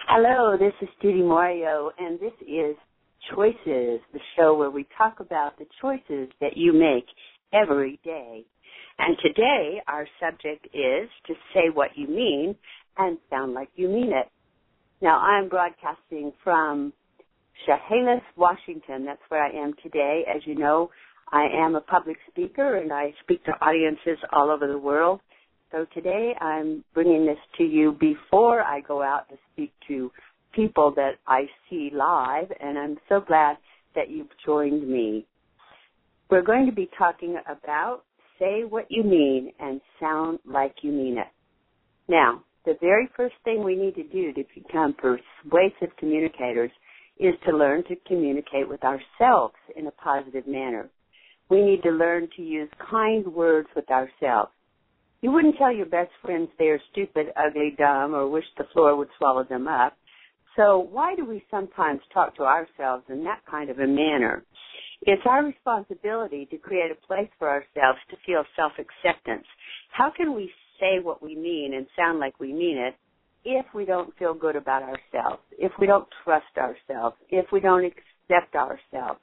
Hello, this is Judy Mario, and this is Choices, the show where we talk about the choices that you make every day. And today our subject is to say what you mean and sound like you mean it. Now, I'm broadcasting from Chehalis, Washington. That's where I am today. As you know, I am a public speaker, and I speak to audiences all over the world. So today I'm bringing this to you before I go out to speak to people that I see live, and I'm so glad that you've joined me. We're going to be talking about say what you mean and sound like you mean it. Now, the very first thing we need to do to become persuasive communicators is to learn to communicate with ourselves in a positive manner. We need to learn to use kind words with ourselves. You wouldn't tell your best friends they are stupid, ugly, dumb, or wish the floor would swallow them up. So why do we sometimes talk to ourselves in that kind of a manner? It's our responsibility to create a place for ourselves to feel self-acceptance. How can we say what we mean and sound like we mean it if we don't feel good about ourselves, if we don't trust ourselves, if we don't accept ourselves?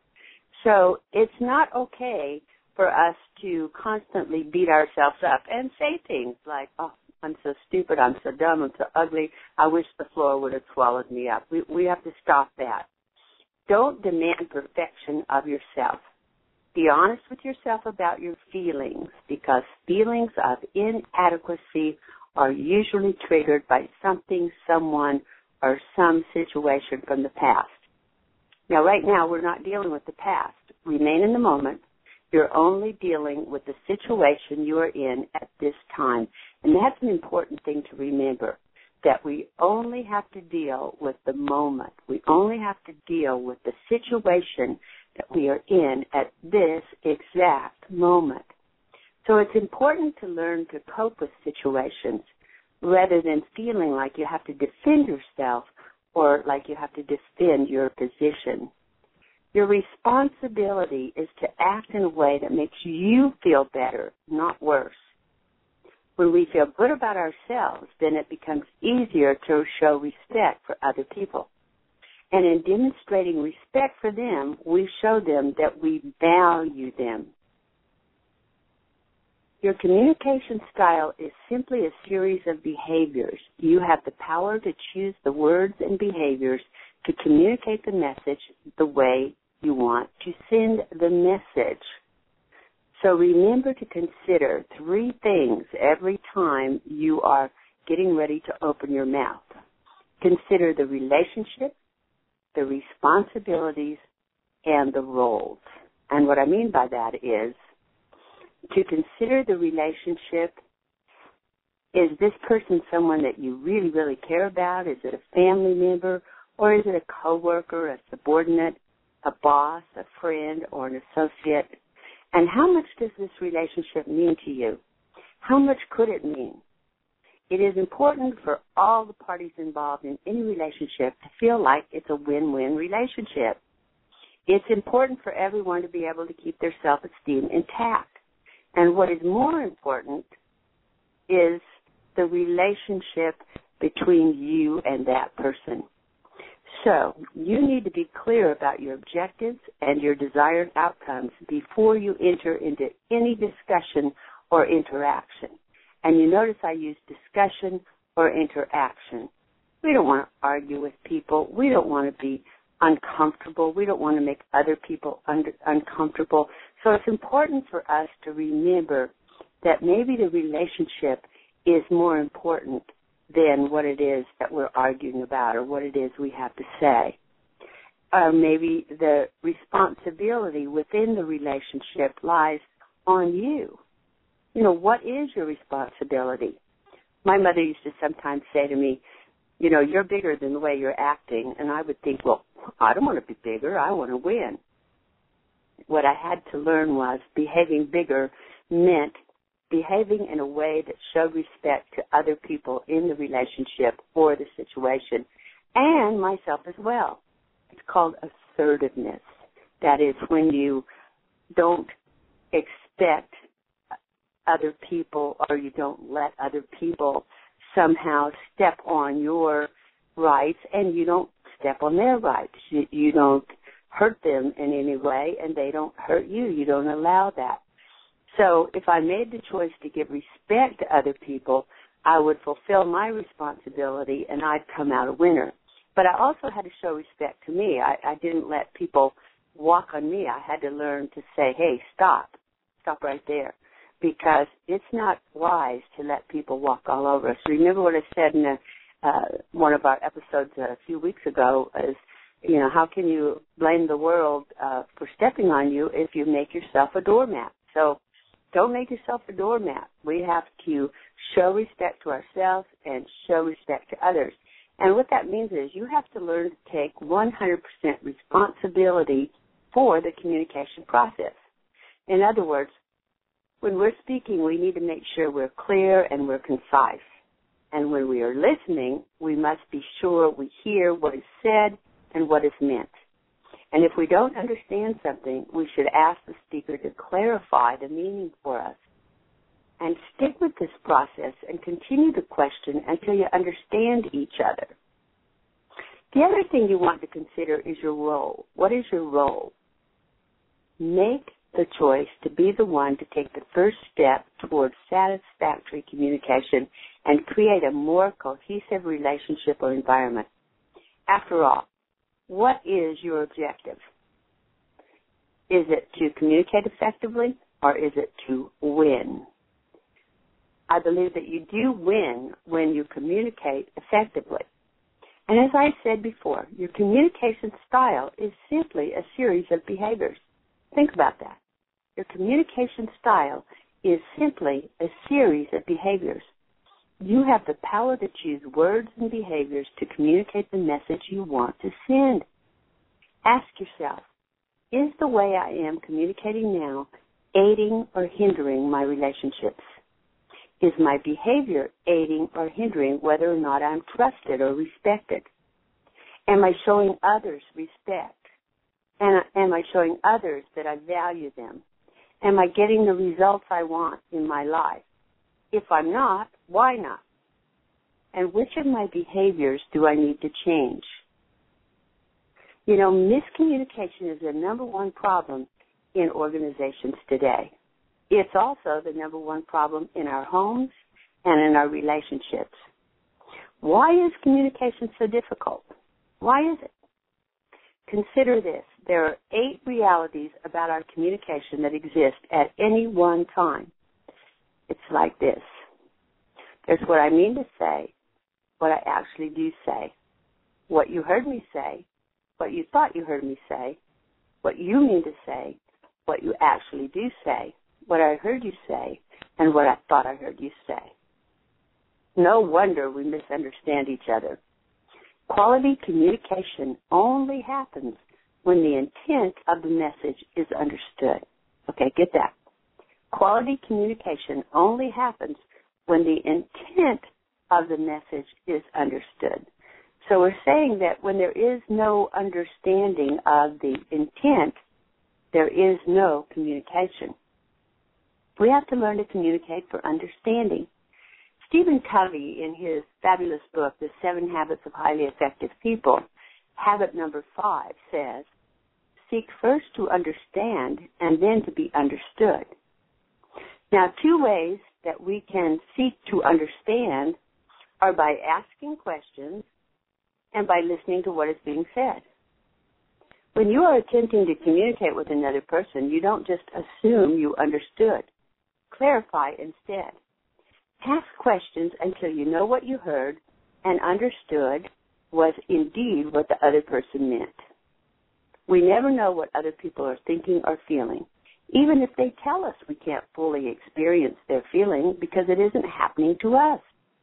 So it's not okay for us to constantly beat ourselves up and say things like, oh, I'm so stupid, I'm so dumb, I'm so ugly, I wish the floor would have swallowed me up. We have to stop that. Don't demand perfection of yourself. Be honest with yourself about your feelings, because feelings of inadequacy are usually triggered by something, someone, or some situation from the past. Now, right now, we're not dealing with the past. Remain in the moment. You're only dealing with the situation you are in at this time. And that's an important thing to remember, that we only have to deal with the moment. We only have to deal with the situation that we are in at this exact moment. So it's important to learn to cope with situations rather than feeling like you have to defend yourself or like you have to defend your position. Your responsibility is to act in a way that makes you feel better, not worse. When we feel good about ourselves, then it becomes easier to show respect for other people. And in demonstrating respect for them, we show them that we value them. Your communication style is simply a series of behaviors. You have the power to choose the words and behaviors to communicate the message the way you want to send the message. So remember to consider 3 things every time you are getting ready to open your mouth. Consider the relationship, the responsibilities, and the roles. And what I mean by that is to consider the relationship. Is this person someone that you really, really care about? Is it a family member? Or is it a coworker, a subordinate, a boss, a friend, or an associate? And how much does this relationship mean to you? How much could it mean? It is important for all the parties involved in any relationship to feel like it's a win-win relationship. It's important for everyone to be able to keep their self-esteem intact. And what is more important is the relationship between you and that person. So you need to be clear about your objectives and your desired outcomes before you enter into any discussion or interaction. And you notice I use discussion or interaction. We don't want to argue with people. We don't want to be uncomfortable. We don't want to make other people uncomfortable. So it's important for us to remember that maybe the relationship is more important than what it is that we're arguing about or what it is we have to say. Maybe the responsibility within the relationship lies on you. You know, what is your responsibility? My mother used to sometimes say to me, you know, you're bigger than the way you're acting. And I would think, well, I don't want to be bigger. I want to win. What I had to learn was behaving bigger meant behaving in a way that showed respect to other people in the relationship or the situation, and myself as well. It's called assertiveness. That is when you don't expect other people or you don't let other people somehow step on your rights and you don't step on their rights. You don't hurt them in any way, and they don't hurt you. You don't allow that. So if I made the choice to give respect to other people, I would fulfill my responsibility and I'd come out a winner. But I also had to show respect to me. I didn't let people walk on me. I had to learn to say, hey, stop right there, because it's not wise to let people walk all over us. Remember what I said in one of our episodes a few weeks ago is, you know, how can you blame the world for stepping on you if you make yourself a doormat? So don't make yourself a doormat. We have to show respect to ourselves and show respect to others. And what that means is you have to learn to take 100% responsibility for the communication process. In other words, when we're speaking, we need to make sure we're clear and we're concise. And when we are listening, we must be sure we hear what is said and what is meant. And if we don't understand something, we should ask the speaker to clarify the meaning for us. And stick with this process and continue the question until you understand each other. The other thing you want to consider is your role. What is your role? Make the choice to be the one to take the first step towards satisfactory communication and create a more cohesive relationship or environment. After all, what is your objective? Is it to communicate effectively, or is it to win? I believe that you do win when you communicate effectively. And as I said before, your communication style is simply a series of behaviors. Think about that. Your communication style is simply a series of behaviors. You have the power to choose words and behaviors to communicate the message you want to send. Ask yourself, is the way I am communicating now aiding or hindering my relationships? Is my behavior aiding or hindering whether or not I'm trusted or respected? Am I showing others respect? And am I showing others that I value them? Am I getting the results I want in my life? If I'm not, why not? And which of my behaviors do I need to change? You know, miscommunication is the number one problem in organizations today. It's also the number one problem in our homes and in our relationships. Why is communication so difficult? Why is it? Consider this. There are 8 realities about our communication that exist at any one time. It's like this. There's what I mean to say, what I actually do say, what you heard me say, what you thought you heard me say, what you mean to say, what you actually do say, what I heard you say, and what I thought I heard you say. No wonder we misunderstand each other. Quality communication only happens when the intent of the message is understood. Okay, get that. Quality communication only happens when the intent of the message is understood. So we're saying that when there is no understanding of the intent, there is no communication. We have to learn to communicate for understanding. Stephen Covey, in his fabulous book, The 7 Habits of Highly Effective People, habit number 5 says, seek first to understand and then to be understood. Now, 2 ways that we can seek to understand are by asking questions and by listening to what is being said. When you are attempting to communicate with another person, you don't just assume you understood. Clarify instead. Ask questions until you know what you heard and understood was indeed what the other person meant. We never know what other people are thinking or feeling. Even if they tell us we can't fully experience their feeling because it isn't happening to us.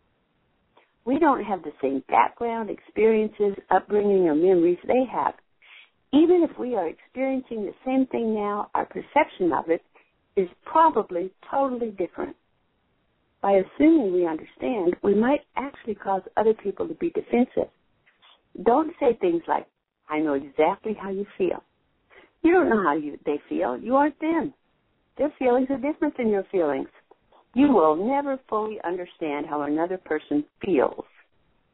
We don't have the same background, experiences, upbringing, or memories they have. Even if we are experiencing the same thing now, our perception of it is probably totally different. By assuming we understand, we might actually cause other people to be defensive. Don't say things like, I know exactly how you feel. You don't know how they feel. You aren't them. Their feelings are different than your feelings. You will never fully understand how another person feels.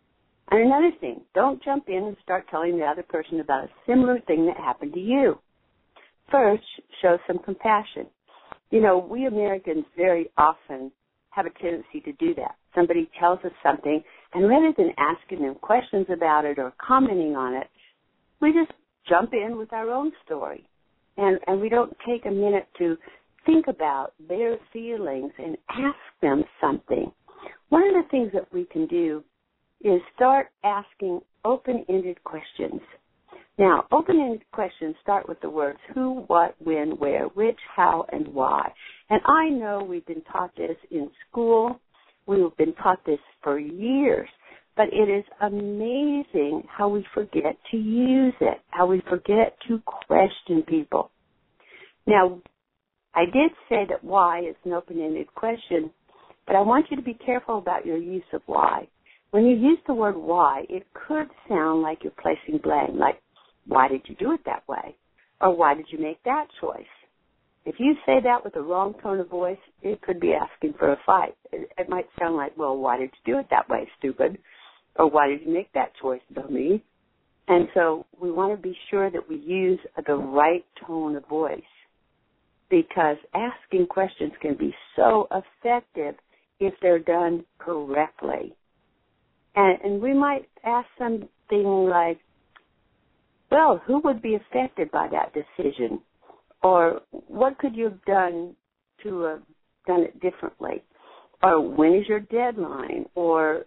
And another thing, don't jump in and start telling the other person about a similar thing that happened to you. First, show some compassion. You know, we Americans very often have a tendency to do that. Somebody tells us something, and rather than asking them questions about it or commenting on it, we just jump in with our own story. And we don't take a minute to think about their feelings and ask them something. One of the things that we can do is start asking open-ended questions. Now, open-ended questions start with the words who, what, when, where, which, how, and why. And I know we've been taught this in school. We've been taught this for years. But it is amazing how we forget to use it, how we forget to question people. Now, I did say that why is an open-ended question, but I want you to be careful about your use of why. When you use the word why, it could sound like you're placing blame, like, why did you do it that way? Or why did you make that choice? If you say that with the wrong tone of voice, it could be asking for a fight. It might sound like, well, why did you do it that way, stupid? Or why did you make that choice, dummy? And so we want to be sure that we use the right tone of voice, because asking questions can be so effective if they're done correctly. And we might ask something like, well, who would be affected by that decision? Or what could you have done to have done it differently? Or when is your deadline? Or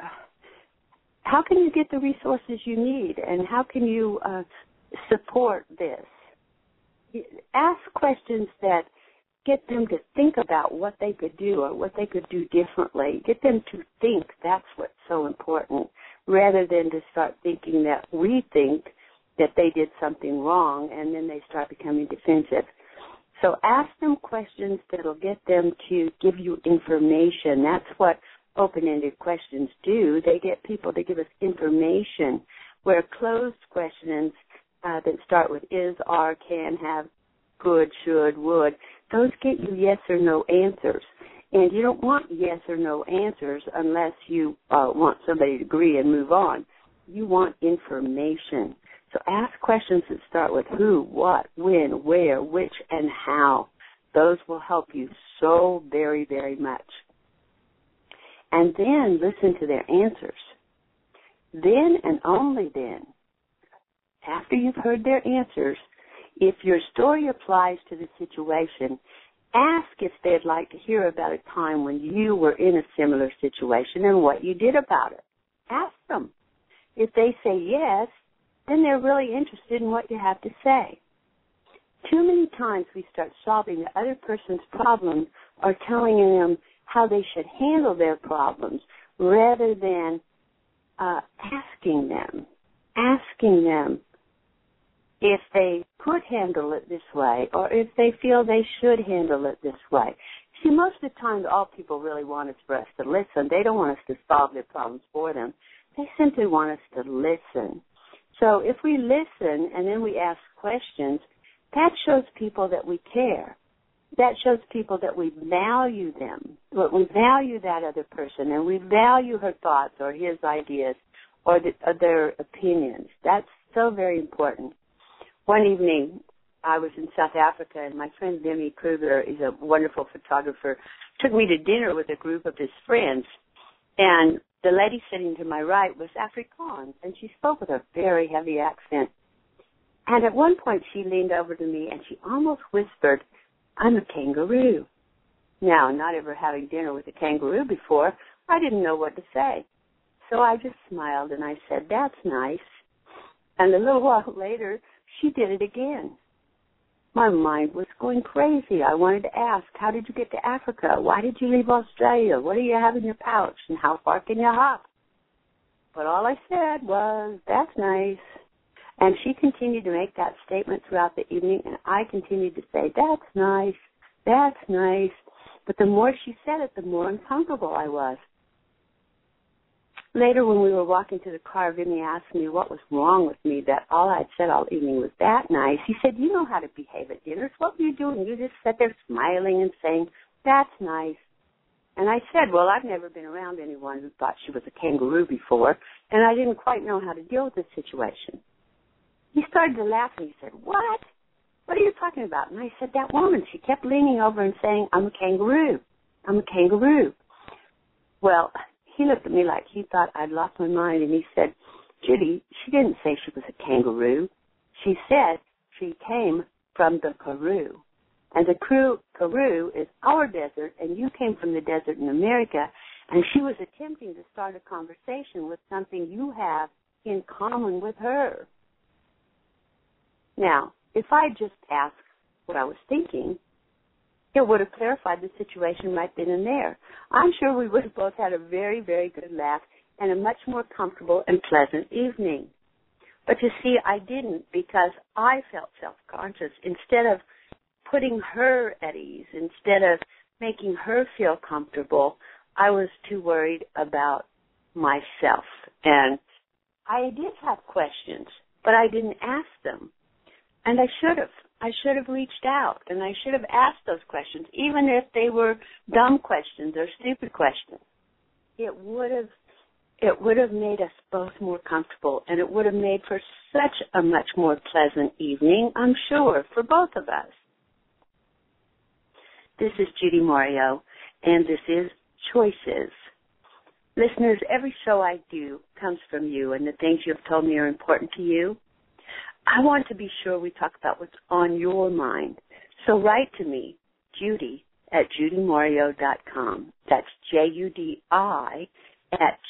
how can you get the resources you need? And how can you support this? Ask questions that get them to think about what they could do or what they could do differently. Get them to think. That's what's so important, rather than to start thinking that we think that they did something wrong, and then they start becoming defensive. So ask them questions that will get them to give you information. That's what open-ended questions do. They get people to give us information, where closed questions that start with is, are, can, have, could, should, would, those get you yes or no answers. And you don't want yes or no answers unless you want somebody to agree and move on. You want information. So ask questions that start with who, what, when, where, which, and how. Those will help you so very, very much. And then listen to their answers. Then and only then, after you've heard their answers, if your story applies to the situation, ask if they'd like to hear about a time when you were in a similar situation and what you did about it. Ask them. If they say yes, then they're really interested in what you have to say. Too many times we start solving the other person's problems or telling them how they should handle their problems rather than asking them if they could handle it this way or if they feel they should handle it this way. See, most of the time, all people really want is for us to listen. They don't want us to solve their problems for them. They simply want us to listen. So if we listen and then we ask questions, that shows people that we care. That shows people that we value them, that we value that other person, and we value her thoughts or his ideas or their opinions. That's so very important. One evening, I was in South Africa, and my friend Vimy Kruger is a wonderful photographer, took me to dinner with a group of his friends. And the lady sitting to my right was Afrikaans, and she spoke with a very heavy accent. And at one point, she leaned over to me, and she almost whispered, "I'm a kangaroo." Now, not ever having dinner with a kangaroo before, I didn't know what to say. So I just smiled, and I said, "That's nice." And a little while later, she did it again. My mind was going crazy. I wanted to ask, how did you get to Africa? Why did you leave Australia? What do you have in your pouch? And how far can you hop? But all I said was, "That's nice." And she continued to make that statement throughout the evening, and I continued to say, "That's nice, that's nice." But the more she said it, the more uncomfortable I was. Later, when we were walking to the car, Vinny asked me what was wrong with me, that all I'd said all evening was that nice. He said, "You know how to behave at dinners. What were you doing? You just sat there smiling and saying, 'That's nice.'" And I said, "Well, I've never been around anyone who thought she was a kangaroo before, and I didn't quite know how to deal with the situation. He started to laugh, and he said, "What? What are you talking about?" And I said, "That woman, she kept leaning over and saying, 'I'm a kangaroo. I'm a kangaroo.'" Well, he looked at me like he thought I'd lost my mind, and he said, "Judy, she didn't say she was a kangaroo. She said she came from the Karoo. And the Karoo is our desert, and you came from the desert in America, and she was attempting to start a conversation with something you have in common with her." Now, if I just asked what I was thinking, it would have clarified the situation right then and there. I'm sure we would have both had a very, very good laugh and a much more comfortable and pleasant evening. But you see, I didn't, because I felt self-conscious. Instead of putting her at ease, instead of making her feel comfortable, I was too worried about myself. And I did have questions, but I didn't ask them. And I should have. I should have reached out, and I should have asked those questions, even if they were dumb questions or stupid questions. It would have made us both more comfortable, and it would have made for such a much more pleasant evening, I'm sure, for both of us. This is Judy Mario, and this is Choices. Listeners, every show I do comes from you, and the things you have told me are important to you. I want to be sure we talk about what's on your mind. So write to me, Judy, at judymorio.com. That's Judi at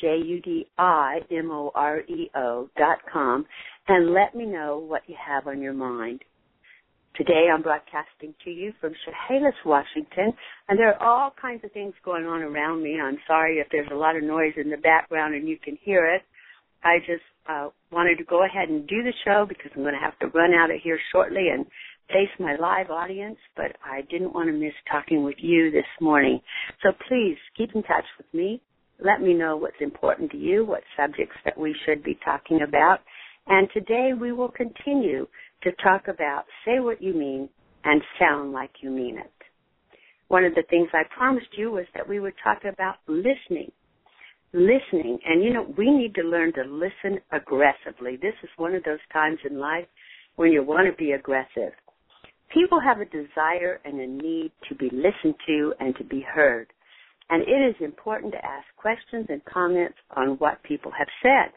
JUDIMOREO.com, and let me know what you have on your mind. Today I'm broadcasting to you from Chehalis, Washington, and there are all kinds of things going on around me. I'm sorry if there's a lot of noise in the background and you can hear it. I just wanted to go ahead and do the show because I'm going to have to run out of here shortly and face my live audience, but I didn't want to miss talking with you this morning. So please keep in touch with me. Let me know what's important to you, what subjects that we should be talking about. And today we will continue to talk about say what you mean and sound like you mean it. One of the things I promised you was that we would talk about listening. Listening, and we need to learn to listen aggressively. This is one of those times in life when you want to be aggressive. People have a desire and a need to be listened to and to be heard, and it is important to ask questions and comments on what people have said.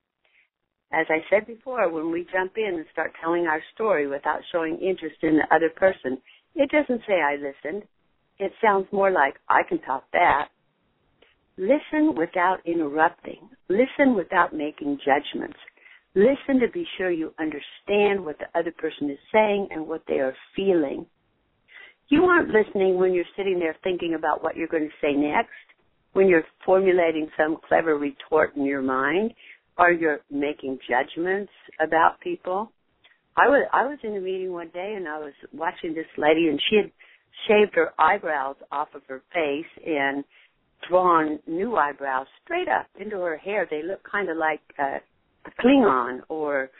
As I said before, when we jump in and start telling our story without showing interest in the other person, it doesn't say I listened. It sounds more like I can top that. Listen without interrupting. Listen without making judgments. Listen to be sure you understand what the other person is saying and what they are feeling. You aren't listening when you're sitting there thinking about what you're going to say next, when you're formulating some clever retort in your mind, or you're making judgments about people. I was in a meeting one day, and I was watching this lady, and she had shaved her eyebrows off of her face and drawn new eyebrows straight up into her hair. They look kind of like a Klingon or,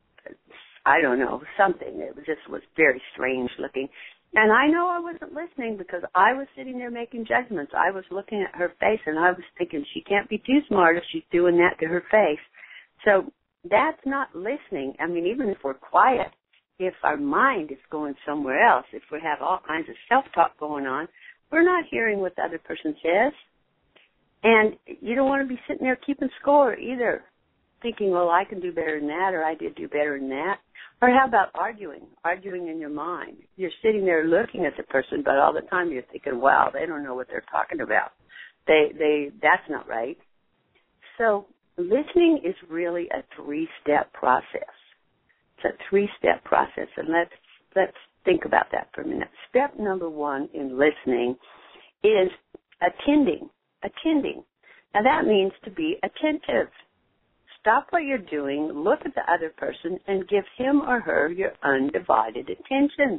I don't know, something. It just was very strange looking. And I know I wasn't listening because I was sitting there making judgments. I was looking at her face, and I was thinking she can't be too smart if she's doing that to her face. So that's not listening. I mean, even if we're quiet, if our mind is going somewhere else, if we have all kinds of self-talk going on, we're not hearing what the other person says. And you don't want to be sitting there keeping score either, thinking, well, I can do better than that, or I did do better than that. Or how about arguing in your mind? You're sitting there looking at the person, but all the time you're thinking, wow, they don't know what they're talking about. That's not right. So listening is really a three-step process. It's a three-step process, and let's think about that for a minute. Step number one in listening is attending. Now that means to be attentive. Stop what you're doing, look at the other person, and give him or her your undivided attention.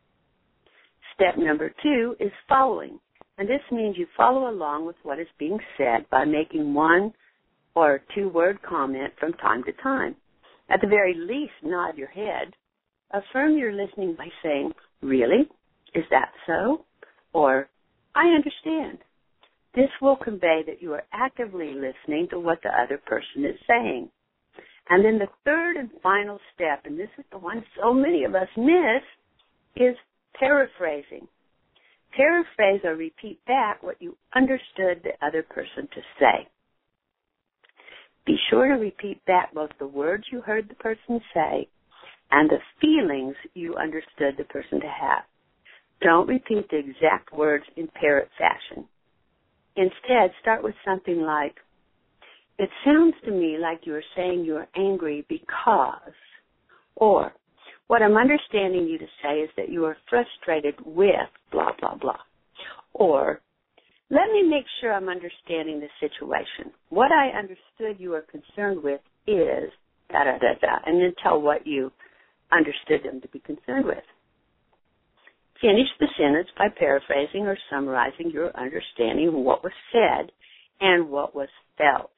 Step number two is following. And this means you follow along with what is being said by making one or two-word comment from time to time. At the very least, nod your head. Affirm your listening by saying, really? Is that so? Or, I understand. This will convey that you are actively listening to what the other person is saying. And then the third and final step, and this is the one so many of us miss, is paraphrasing. Paraphrase or repeat back what you understood the other person to say. Be sure to repeat back both the words you heard the person say and the feelings you understood the person to have. Don't repeat the exact words in parrot fashion. Instead, start with something like, "It sounds to me like you are saying you are angry because," or, "What I'm understanding you to say is that you are frustrated with blah, blah, blah." Or, "Let me make sure I'm understanding the situation. What I understood you are concerned with is da, da, da, da," and then tell what you understood them to be concerned with. Finish the sentence by paraphrasing or summarizing your understanding of what was said and what was felt.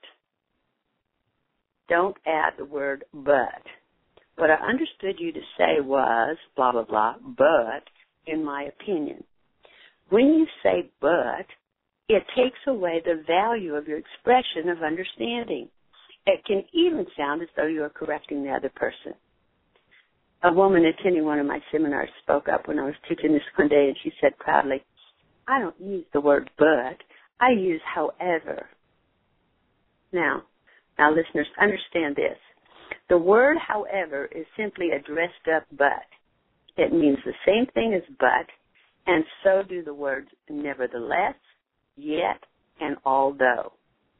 Don't add the word "but." What I understood you to say was blah, blah, blah, but in my opinion. When you say "but," it takes away the value of your expression of understanding. It can even sound as though you are correcting the other person. A woman attending one of my seminars spoke up when I was teaching this one day, and she said proudly, "I don't use the word but, I use however." Now, listeners, understand this. The word however is simply a dressed up but. It means the same thing as but, and so do the words nevertheless, yet, and although.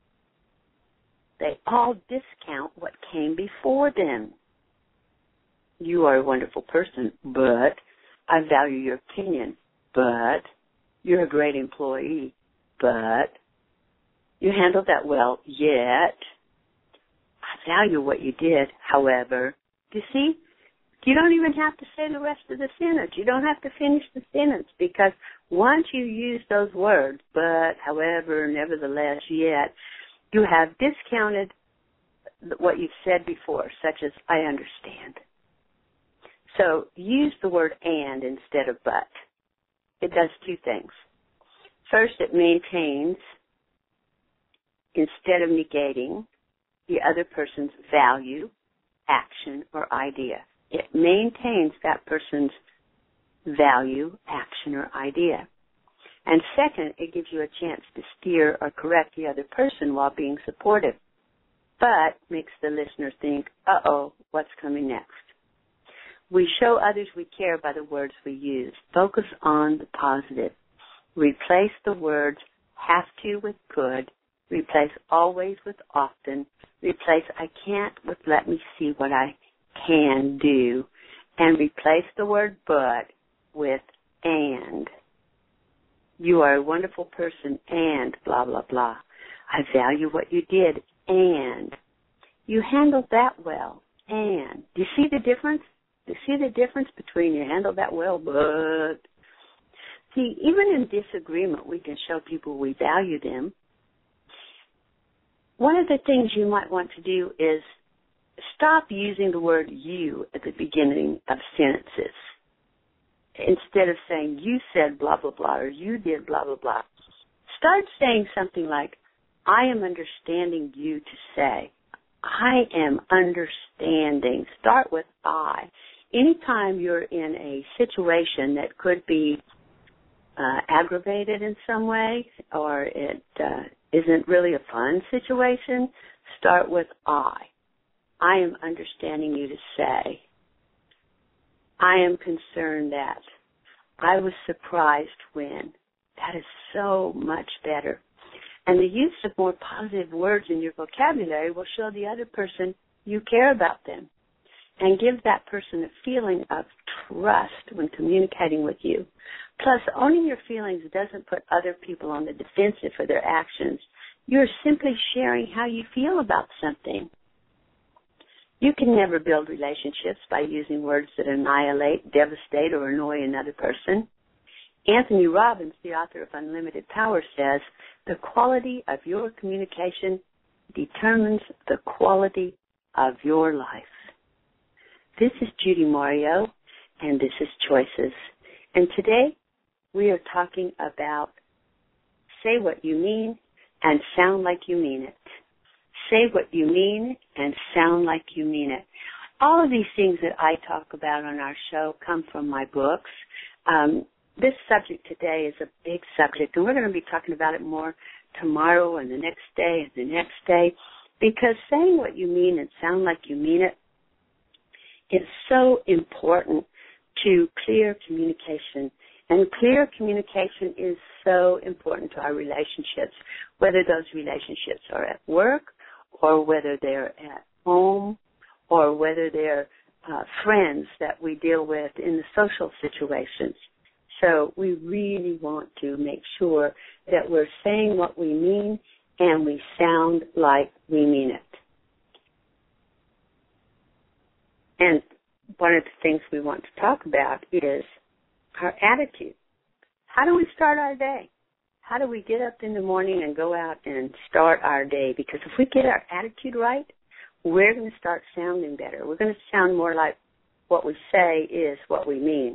They all discount what came before them. You are a wonderful person, but I value your opinion, but you're a great employee, but you handled that well, yet I value what you did, however. Do you see? You don't even have to say the rest of the sentence. You don't have to finish the sentence, because once you use those words, but, however, nevertheless, yet, you have discounted what you've said before, such as I understand. So use the word and instead of but. It does two things. First, it maintains, instead of negating, the other person's value, action, or idea. It maintains that person's value, action, or idea. And second, it gives you a chance to steer or correct the other person while being supportive, but makes the listener think, uh-oh, what's coming next? We show others we care by the words we use. Focus on the positive. Replace the words have to with could. Replace always with often. Replace I can't with let me see what I can do. And replace the word but with and. You are a wonderful person and blah, blah, blah. I value what you did and. You handled that well and. Do you see the difference? You see the difference between you handle that well, but. See, even in disagreement, we can show people we value them. One of the things you might want to do is stop using the word you at the beginning of sentences. Instead of saying you said blah, blah, blah, or you did blah, blah, blah. Start saying something like, I am understanding you to say. I am understanding. Start with I. Anytime you're in a situation that could be aggravated in some way, or it isn't really a fun situation, start with I. I am understanding you to say. I am concerned that. I was surprised when. That is so much better. And the use of more positive words in your vocabulary will show the other person you care about them and give that person a feeling of trust when communicating with you. Plus, owning your feelings doesn't put other people on the defensive for their actions. You're simply sharing how you feel about something. You can never build relationships by using words that annihilate, devastate, or annoy another person. Anthony Robbins, the author of Unlimited Power, says, the quality of your communication determines the quality of your life. This is Judy Mario, and this is Choices. And today we are talking about say what you mean and sound like you mean it. Say what you mean and sound like you mean it. All of these things that I talk about on our show come from my books. This subject today is a big subject, and we're going to be talking about it more tomorrow and the next day and the next day, because saying what you mean and sound like you mean it is so important to clear communication. And clear communication is so important to our relationships, whether those relationships are at work or whether they're at home or whether they're friends that we deal with in the social situations. So we really want to make sure that we're saying what we mean and we sound like we mean it. And one of the things we want to talk about is our attitude. How do we start our day? How do we get up in the morning and go out and start our day? Because if we get our attitude right, we're going to start sounding better. We're going to sound more like what we say is what we mean.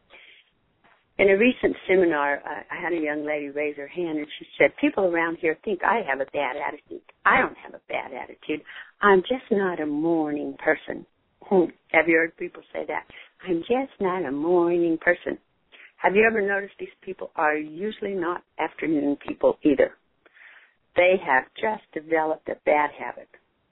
In a recent seminar, I had a young lady raise her hand, and she said, people around here think I have a bad attitude. I don't have a bad attitude. I'm just not a morning person. Have you heard people say that? I'm just not a morning person. Have you ever noticed these people are usually not afternoon people either? They have just developed a bad habit.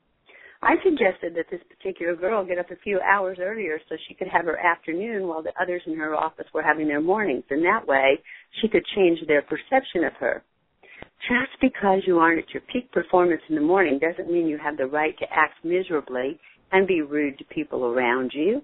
I suggested that this particular girl get up a few hours earlier so she could have her afternoon while the others in her office were having their mornings, and that way she could change their perception of her. Just because you aren't at your peak performance in the morning doesn't mean you have the right to act miserably and be rude to people around you.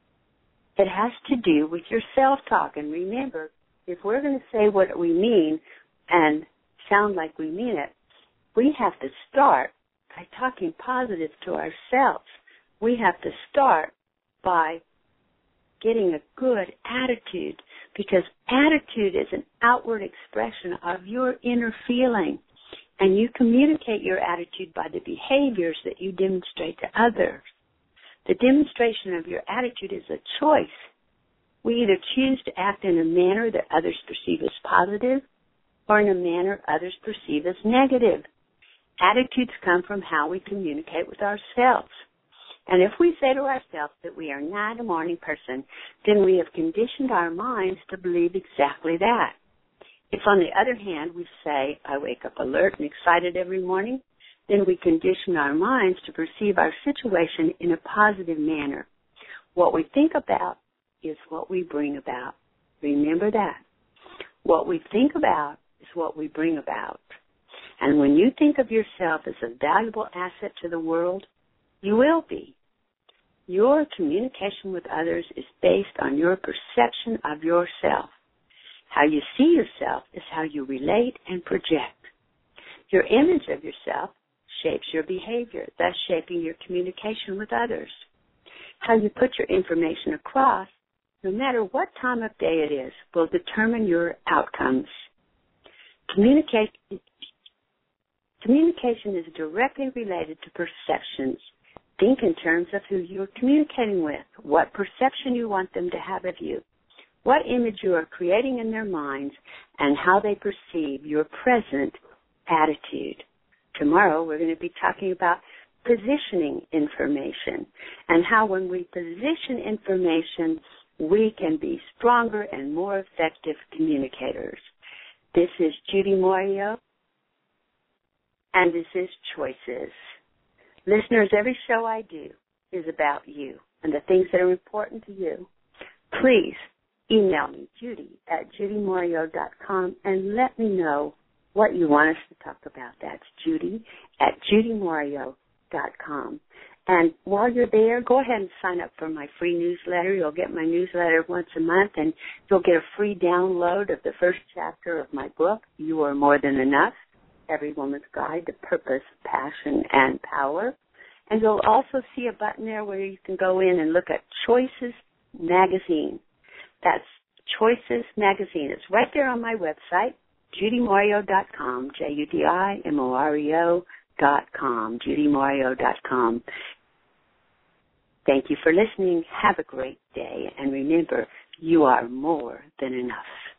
It has to do with your self-talk. And remember, if we're going to say what we mean and sound like we mean it, we have to start by talking positive to ourselves. We have to start by getting a good attitude, because attitude is an outward expression of your inner feeling, and you communicate your attitude by the behaviors that you demonstrate to others. The demonstration of your attitude is a choice. We either choose to act in a manner that others perceive as positive or in a manner others perceive as negative. Attitudes come from how we communicate with ourselves. And if we say to ourselves that we are not a morning person, then we have conditioned our minds to believe exactly that. If, on the other hand, we say, I wake up alert and excited every morning, then we condition our minds to perceive our situation in a positive manner. What we think about is what we bring about. Remember that. What we think about is what we bring about. And when you think of yourself as a valuable asset to the world, you will be. Your communication with others is based on your perception of yourself. How you see yourself is how you relate and project. Your image of yourself shapes your behavior, thus shaping your communication with others. How you put your information across, no matter what time of day it is, will determine your outcomes. Communication is directly related to perceptions. Think in terms of who you're communicating with, what perception you want them to have of you, what image you are creating in their minds, and how they perceive your present attitude. Tomorrow we're going to be talking about positioning information and how when we position information, we can be stronger and more effective communicators. This is Judy Morio, and this is Choices. Listeners, every show I do is about you and the things that are important to you. Please email me, judy@judymorio.com, and let me know what you want us to talk about. That's judy@judymorio.com. And while you're there, go ahead and sign up for my free newsletter. You'll get my newsletter once a month, and you'll get a free download of the first chapter of my book, You Are More Than Enough, Every Woman's Guide to Purpose, Passion, and Power. And you'll also see a button there where you can go in and look at Choices Magazine. That's Choices Magazine. It's right there on my website, judymorio.com, JUDIMOREO.com, judymorio.com. Thank you for listening. Have a great day. And remember, you are more than enough.